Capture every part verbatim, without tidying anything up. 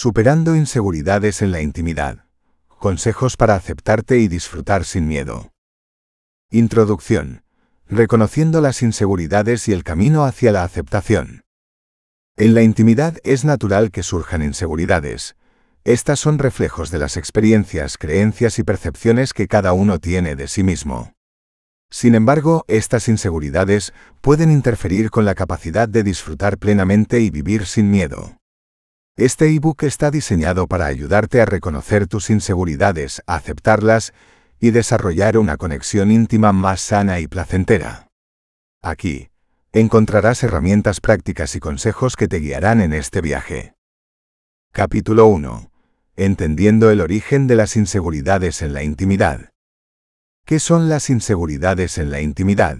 Superando inseguridades en la intimidad. Consejos para aceptarte y disfrutar sin miedo. Introducción. Reconociendo las inseguridades y el camino hacia la aceptación. En la intimidad es natural que surjan inseguridades. Estas son reflejos de las experiencias, creencias y percepciones que cada uno tiene de sí mismo. Sin embargo, estas inseguridades pueden interferir con la capacidad de disfrutar plenamente y vivir sin miedo. Este ebook está diseñado para ayudarte a reconocer tus inseguridades, a aceptarlas y desarrollar una conexión íntima más sana y placentera. Aquí encontrarás herramientas prácticas y consejos que te guiarán en este viaje. Capítulo uno. Entendiendo el origen de las inseguridades en la intimidad. ¿Qué son las inseguridades en la intimidad?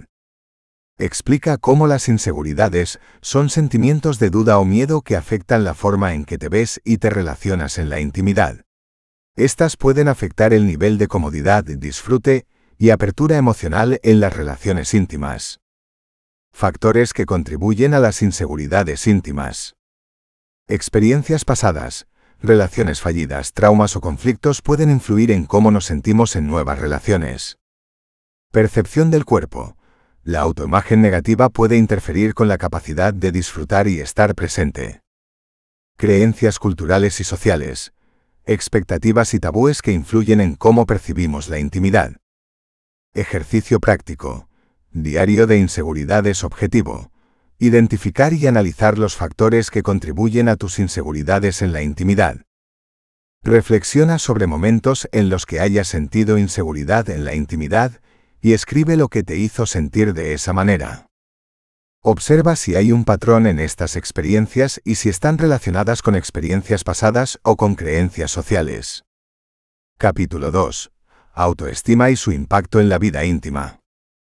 Explica cómo las inseguridades son sentimientos de duda o miedo que afectan la forma en que te ves y te relacionas en la intimidad. Estas pueden afectar el nivel de comodidad, disfrute y apertura emocional en las relaciones íntimas. Factores que contribuyen a las inseguridades íntimas. Experiencias pasadas, relaciones fallidas, traumas o conflictos pueden influir en cómo nos sentimos en nuevas relaciones. Percepción del cuerpo. La autoimagen negativa puede interferir con la capacidad de disfrutar y estar presente. Creencias culturales y sociales. Expectativas y tabúes que influyen en cómo percibimos la intimidad. Ejercicio práctico. Diario de inseguridades objetivo. Identificar y analizar los factores que contribuyen a tus inseguridades en la intimidad. Reflexiona sobre momentos en los que hayas sentido inseguridad en la intimidad y escribe lo que te hizo sentir de esa manera. Observa si hay un patrón en estas experiencias y si están relacionadas con experiencias pasadas o con creencias sociales. Capítulo dos. Autoestima y su impacto en la vida íntima.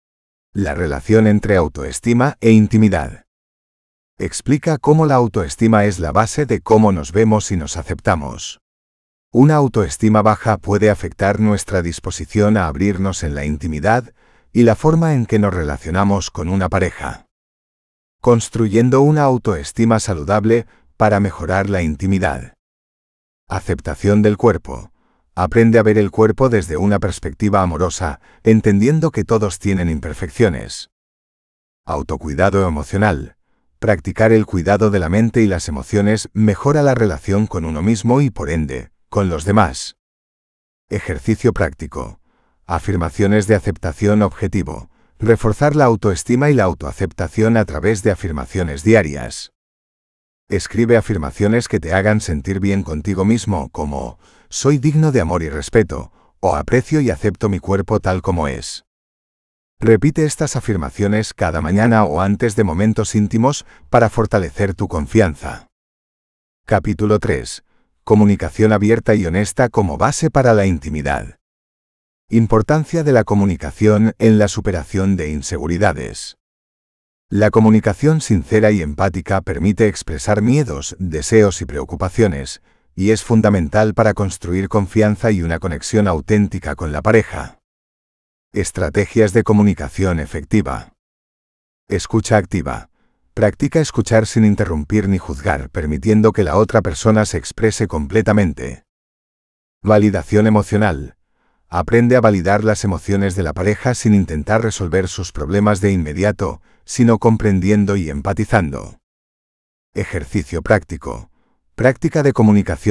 La relación entre autoestima e intimidad. Explica cómo la autoestima es la base de cómo nos vemos y nos aceptamos. Una autoestima baja puede afectar nuestra disposición a abrirnos en la intimidad y la forma en que nos relacionamos con una pareja. Construyendo una autoestima saludable para mejorar la intimidad. Aceptación del cuerpo. Aprende a ver el cuerpo desde una perspectiva amorosa, entendiendo que todos tienen imperfecciones. Autocuidado emocional. Practicar el cuidado de la mente y las emociones mejora la relación con uno mismo y, por ende, con los demás. Ejercicio práctico. Afirmaciones de aceptación objetivo. Reforzar la autoestima y la autoaceptación a través de afirmaciones diarias. Escribe afirmaciones que te hagan sentir bien contigo mismo, como «soy digno de amor y respeto» o «aprecio y acepto mi cuerpo tal como es». Repite estas afirmaciones cada mañana o antes de momentos íntimos para fortalecer tu confianza. Capítulo tres. Comunicación abierta y honesta como base para la intimidad. Importancia de la comunicación en la superación de inseguridades. La comunicación sincera y empática permite expresar miedos, deseos y preocupaciones, y es fundamental para construir confianza y una conexión auténtica con la pareja. Estrategias de comunicación efectiva. Escucha activa. Practica escuchar sin interrumpir ni juzgar, permitiendo que la otra persona se exprese completamente. Validación emocional. Aprende a validar las emociones de la pareja sin intentar resolver sus problemas de inmediato, sino comprendiendo y empatizando. Ejercicio práctico. Práctica de comunicación